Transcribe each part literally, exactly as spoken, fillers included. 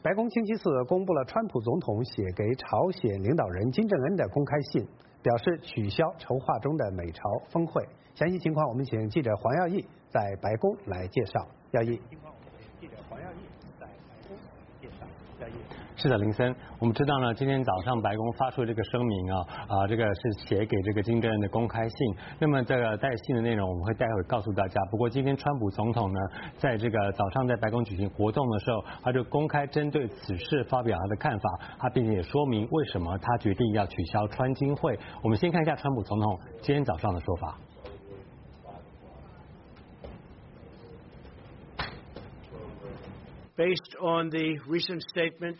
白宫星期四公布了川普总统写给朝鲜领导人金正恩的公开信，表示取消筹划中的美朝峰会。详细情况，我们请记者黄耀义在白宫来介绍。耀义。记者黄耀义在白宫介绍。耀义。 是的，林森，我们知道呢，今天早上白宫发出这个声明啊，啊，这个是写给这个金正恩的公开信。那么这个带信的内容我们会待会告诉大家。不过今天川普总统呢，在这个早上在白宫举行活动的时候，他就公开针对此事发表他的看法，他并且也说明为什么他决定要取消川金会。我们先看一下川普总统今天早上的说法。 Based on the recent statement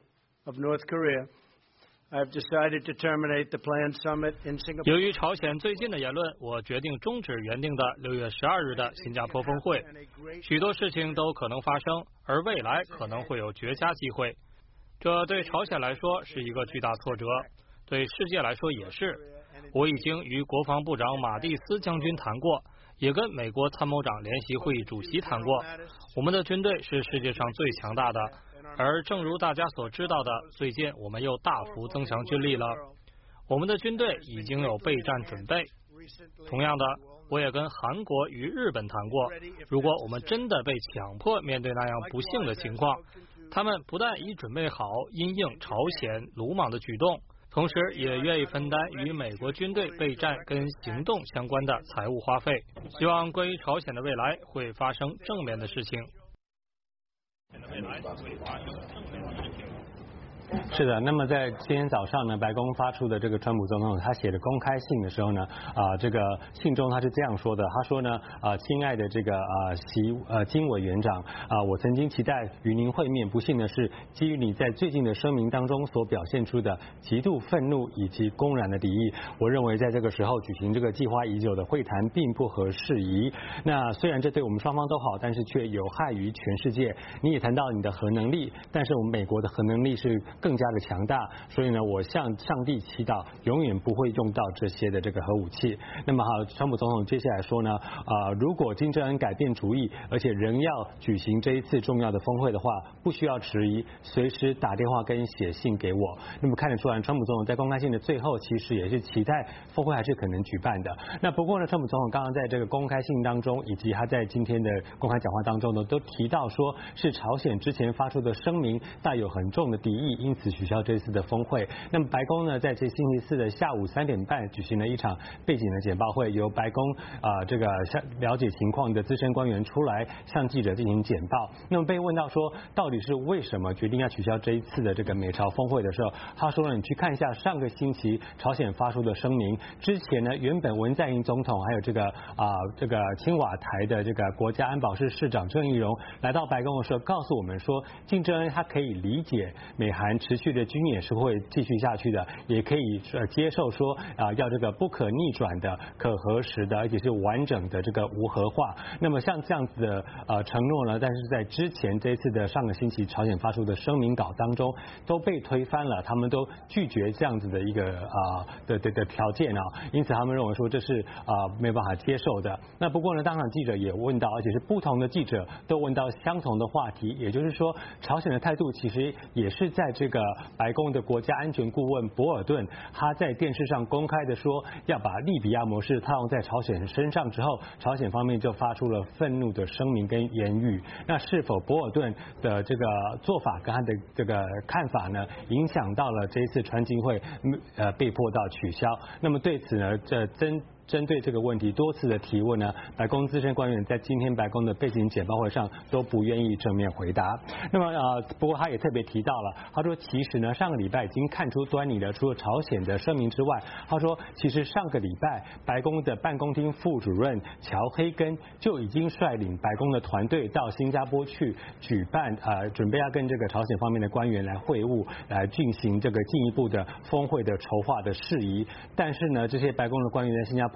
of North Korea, I've decided to terminate the planned summit in Singapore. 由于朝鲜最近的言论，我决定终止原定的六月十二日的新加坡峰会。许多事情都可能发生，而未来可能会有绝佳机会。这对朝鲜来说是一个巨大挫折，对世界来说也是。我已经与国防部长马蒂斯将军谈过，也跟美国参谋长联席会议主席谈过。我们的军队是世界上最强大的。而正如大家所知道的，最近我们又大幅增强军力了。我们的军队已经有备战准备。同样的，我也跟韩国与日本谈过，如果我们真的被强迫面对那样不幸的情况，他们不但已准备好因应朝鲜鲁莽的举动，同时也愿意分担与美国军队备战跟行动相关的财务花费。希望关于朝鲜的未来会发生正面的事情。未来会发生正面的事情。 是的，那么在今天早上呢，白宫发出的这个川普总统他写的公开信的时候呢，啊、呃，这个信中他是这样说的，他说呢，啊、呃，亲爱的这个啊习呃金委员长啊、呃，我曾经期待与您会面，不幸的是，基于你在最近的声明当中所表现出的极度愤怒以及公然的敌意，我认为在这个时候举行这个计划已久的会谈并不合适宜。那虽然这对我们双方都好，但是却有害于全世界。你也谈到你的核能力，但是我们美国的核能力是更加的强大，所以呢，我向上帝祈祷，永远不会用到这些的这个核武器。那么好，川普总统接下来说呢，啊、呃，如果金正恩改变主意，而且仍要举行这一次重要的峰会的话，不需要迟疑，随时打电话跟写信给我。那么看得出来，川普总统在公开信的最后，其实也是期待峰会还是可能举办的。那不过呢，川普总统刚刚在这个公开信当中，以及他在今天的公开讲话当中呢，都提到说是朝鲜之前发出的声明带有很重的敌意，因此取消这次的峰会。那么白宫呢，在这星期四的下午三点半举行了一场背景的简报会，由白宫啊、呃、这个了解情况的资深官员出来向记者进行简报。那么被问到说到底是为什么决定要取消这一次的这个美朝峰会的时候，他说呢，你去看一下上个星期朝鲜发出的声明，之前呢原本文在寅总统还有这个啊、呃、这个青瓦台的这个国家安保室市长郑义溶来到白宫的时候，告诉我们说，金正恩他可以理解美韩持续的军演是会继续下去的，也可以呃接受说啊、呃、要这个不可逆转的、可核实的，而且是完整的这个无核化。那么像这样子的呃承诺呢，但是在之前这一次的上个星期朝鲜发出的声明稿当中都被推翻了，他们都拒绝这样子的一个啊、呃、的的的条件啊，因此他们认为说这是啊、呃、没有办法接受的。那不过呢，当场记者也问到，而且是不同的记者都问到相同的话题，也就是说，朝鲜的态度其实也是在这个白宫的国家安全顾问博尔顿，他在电视上公开的说要把利比亚模式套用在朝鲜身上之后，朝鲜方面就发出了愤怒的声明跟言语。那是否博尔顿的这个做法跟他的这个看法呢，影响到了这一次川金会呃被迫到取消？那么对此呢，这真。针对这个问题多次的提问呢，白宫资深官员在今天白宫的背景简报会上都不愿意正面回答。那么呃，不过他也特别提到了，他说其实呢上个礼拜已经看出端倪了，除了朝鲜的声明之外，他说其实上个礼拜白宫的办公厅副主任乔黑根就已经率领白宫的团队到新加坡去举办呃准备要跟这个朝鲜方面的官员来会晤，来进行这个进一步的峰会的筹划的事宜。但是呢，这些白宫的官员在新加坡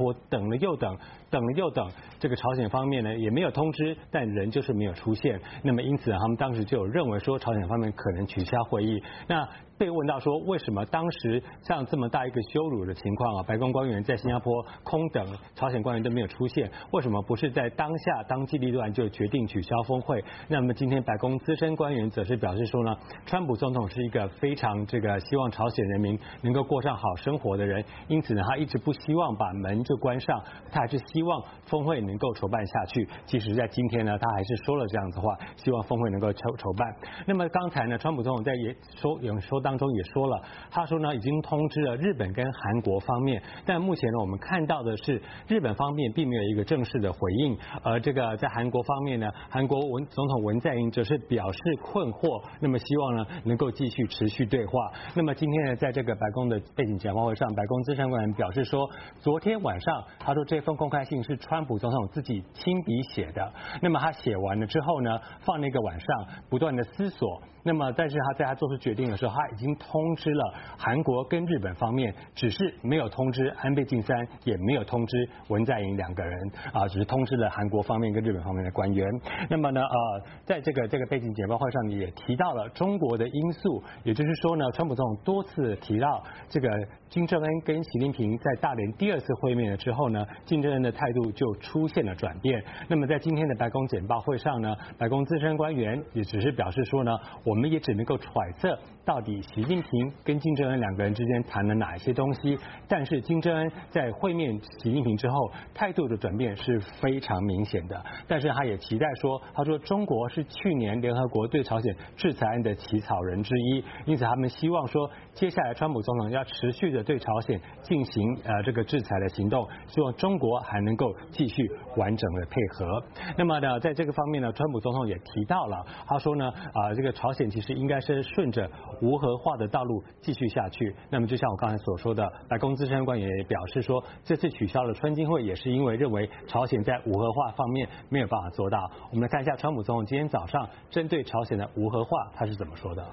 坡等了又等，等了又等，这个朝鲜方面呢也没有通知，但人就是没有出现。那么因此他们当时就有认为说朝鲜方面可能取消会议。那被问到说为什么当时像这么大一个羞辱的情况啊，白宫官员在新加坡空等，朝鲜官员都没有出现，为什么不是在当下当机立断就决定取消峰会？那么今天白宫资深官员则是表示说呢，川普总统是一个非常这个希望朝鲜人民能够过上好生活的人，因此呢他一直不希望把门就关上，他还是希望峰会能够筹办下去。其实在今天呢他还是说了这样子话，希望峰会能够筹筹办。那么刚才呢川普总统在也说演说当中也说了，他说呢已经通知了日本跟韩国方面，但目前呢我们看到的是日本方面并没有一个正式的回应，而这个在韩国方面呢，韩国文总统文在寅则是表示困惑，那么希望呢能够继续持续对话。那么今天呢在这个白宫的背景简报会上，白宫资深官员表示说，昨天晚上他说这封公开信是川普总统自己亲笔写的，那么他写完了之后呢放那个晚上不断的思索，那么但是他在他做出决定的时候，他已经通知了韩国跟日本方面，只是没有通知安倍晋三，也没有通知文在寅两个人啊，只是通知了韩国方面跟日本方面的官员。那么呢呃在这个这个背景简报会上也提到了中国的因素，也就是说呢川普总统多次提到这个金正恩跟习近平在大连第二次会面了之后呢，金正恩的态度就出现了转变。那么在今天的白宫简报会上呢，白宫资深官员也只是表示说呢，我们也只能够揣测到底习近平跟金正恩两个人之间谈了哪些东西，但是金正恩在会面习近平之后态度的转变是非常明显的。但是他也期待说，他说中国是去年联合国对朝鲜制裁案的起草人之一，因此他们希望说接下来川普总统要持续的对朝鲜进行呃这个制裁的行动，希望中国还能够继续完整的配合。那么呢在这个方面呢，川普总统也提到了，他说呢啊、呃、这个朝鲜其实应该是顺着无核化的道路继续下去。那么就像我刚才所说的，白宫资深官员也表示说，这次取消了川金会也是因为认为朝鲜在无核化方面没有办法做到。我们来看一下川普总统今天早上针对朝鲜的无核化他是怎么说的。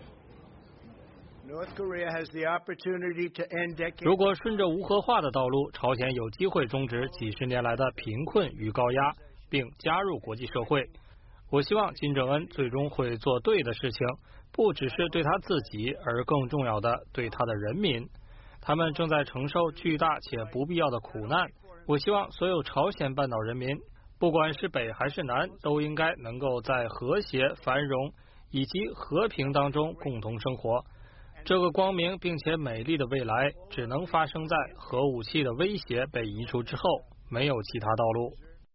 如果顺着无核化的道路，朝鲜有机会终止几十年来的贫困与高压，并加入国际社会。我希望金正恩最终会做对的事情，不只是对他自己，而更重要的对他的人民。他们正在承受巨大且不必要的苦难。我希望所有朝鲜半岛人民，不管是北还是南，都应该能够在和谐、繁荣以及和平当中共同生活。这个光明并且美丽的未来，只能发生在核武器的威胁被移除之后，没有其他道路。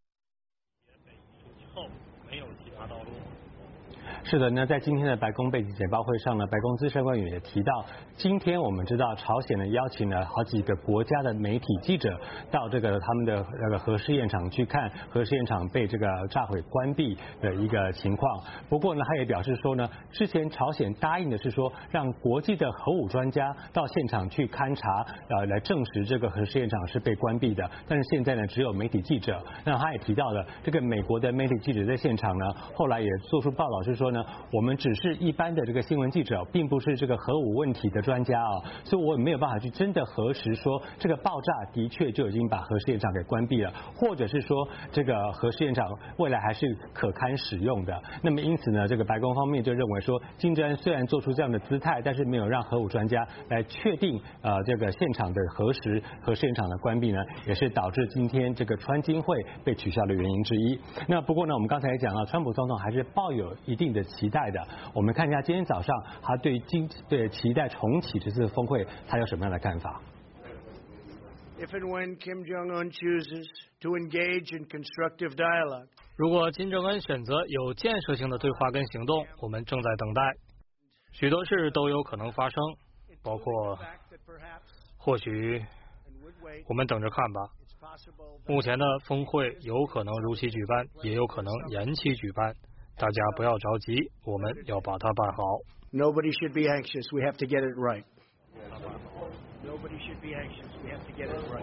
是的，那在今天的白宫背景简报会上呢，白宫资深官员也提到，今天我们知道朝鲜呢邀请了好几个国家的媒体记者到这个他们的那个核试验场去看核试验场被这个炸毁关闭的一个情况。不过呢，他也表示说呢，之前朝鲜答应的是说让国际的核武专家到现场去勘察，呃，来证实这个核试验场是被关闭的。但是现在呢，只有媒体记者。那他也提到了这个美国的媒体记者在现场呢，后来也做出报道是说呢，我们只是一般的这个新闻记者，并不是这个核武问题的专家啊，所以我也没有办法去真的核实说这个爆炸的确就已经把核试验场给关闭了，或者是说这个核试验场未来还是可堪使用的。那么因此呢，这个白宫方面就认为说，金正恩虽然做出这样的姿态，但是没有让核武专家来确定呃这个现场的核实核试验场的关闭呢，也是导致今天这个川金会被取消的原因之一。那不过呢，我们刚才也讲了，川普总统还是抱有一定的期待的。我们看一下今天早上他对今对期待重启这次峰会，他有什么样的看法？ If and when Kim Jong-un chooses to engage in constructive dialogue， 如果金正恩选择有建设性的对话跟行动，我们正在等待。许多事都有可能发生，包括或许我们等着看吧。目前的峰会有可能如期举办，也有可能延期举办。大家不要着急，我们要把它办好。 Nobody should be anxious. We have to get it right. Nobody should be anxious. We have to get it right.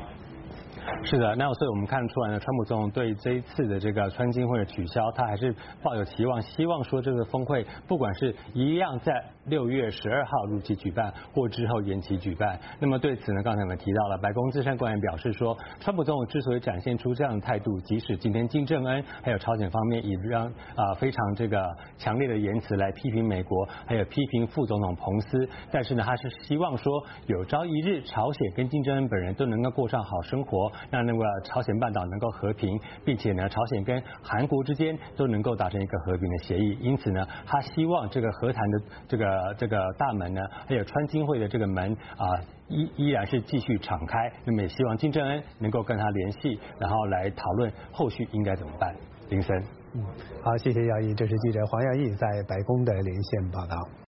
是的，那所以我们看出来呢，川普总统对这一次的这个川金会的取消，他还是抱有期望，希望说这个峰会不管是一样在六月十二号如期举办，或之后延期举办。那么对此呢，刚才我们提到了，白宫资深官员表示说，川普总统之所以展现出这样的态度，即使今天金正恩还有朝鲜方面以让啊、呃、非常这个强烈的言辞来批评美国，还有批评副总统彭斯，但是呢，他是希望说有朝一日朝鲜跟金正恩本人都能够过上好生活。让那个朝鲜半岛能够和平，并且呢，朝鲜跟韩国之间都能够达成一个和平的协议。因此呢，他希望这个和谈的这个这个大门呢，还有川金会的这个门啊，依依然是继续敞开。那么也希望金正恩能够跟他联系，然后来讨论后续应该怎么办。林森， 嗯，好，谢谢耀义，这是记者黄耀义在白宫的连线报道。